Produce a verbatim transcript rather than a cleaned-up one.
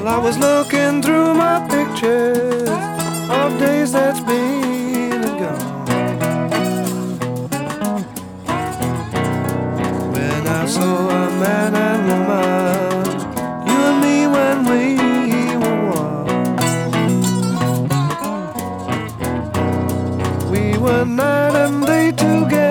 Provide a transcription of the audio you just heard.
Well, I was looking through my pictures of days that's been and gone, when I saw a man and woman, you and me, when we were one. We were night and day together,